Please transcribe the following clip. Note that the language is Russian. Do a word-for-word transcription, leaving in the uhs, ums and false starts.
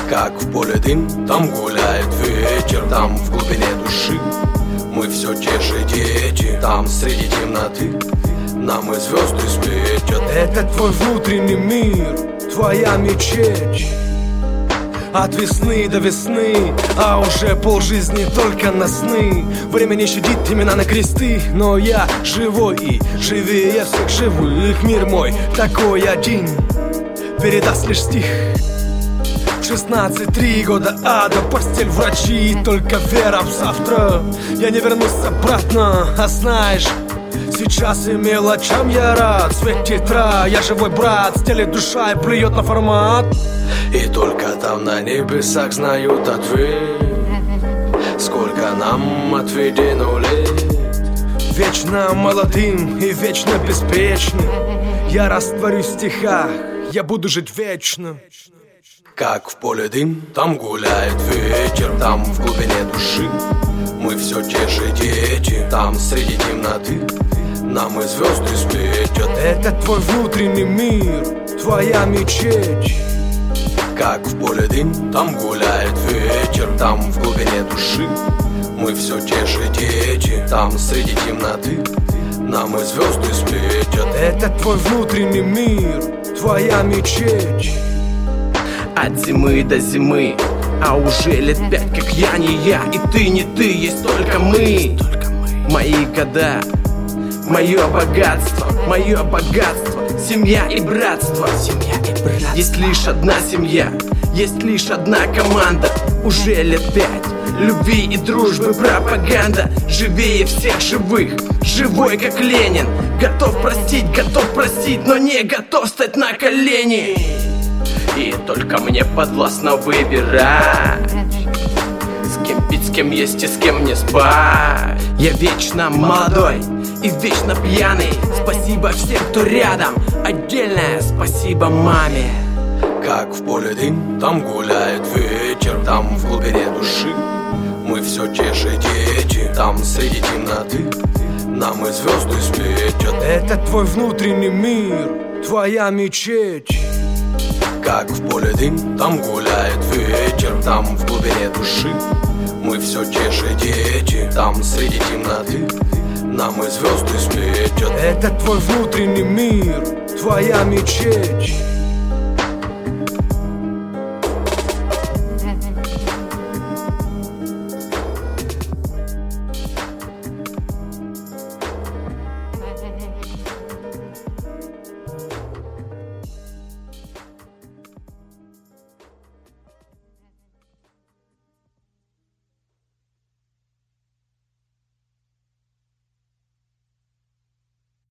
Как в поле дым, там гуляет ветер. Там в глубине души мы все те же дети. Там среди темноты нам и звезды светят. Это твой внутренний мир, твоя мечеть. От весны до весны, а уже полжизни только на сны. Время не щадит имена на кресты, но я живой и живее всех живых. Мир мой такой один, передаст лишь стих. В шестнадцать три года ада, постель, врачи, и только вера в завтра. Я не вернусь обратно, а знаешь, сейчас и мелочам я рад. Свет тетра, я живой брат, стелит душа и плюет на формат. И только там на небесах знают ответ, сколько нам отведено лет. Вечно молодым и вечно беспечным я растворюсь в стихах, я буду жить вечно. Как в поле дым, там гуляет ветер. Там в глубине души мы все те же дети. Там среди темноты нам и звезды светят. Это твой внутренний мир, твоя мечеть. Как в поле дым, там гуляет ветер. Там в глубине души мы все те же дети. Там среди темноты нам и звезды светят. Это твой внутренний мир, твоя мечеть. От зимы до зимы, а уже лет пять, как я не я, и ты не ты, есть только мы. Мои года, мое богатство, мое богатство, семья и братство. Семья и братство. Есть лишь одна семья, есть лишь одна команда. Уже лет пять любви и дружбы пропаганда. Живее всех живых, живой как Ленин. Готов простить, готов простить, но не готов стать на колени. И только мне подвластно выбирать, с кем пить, с кем есть и с кем не спать. Я вечно молодой и вечно пьяный. Спасибо всем, кто рядом. Отдельное спасибо маме. Как в поле дым, там гуляет ветер. Там в глубине души мы все те же дети. Там среди темноты нам и звезды светят. Это твой внутренний мир, твоя мечеть. Как в поле дым, там гуляет ветер. Там в глубине души мы все те же дети. Там среди темноты нам и звезды светят. Это твой внутренний мир, твоя мечеть.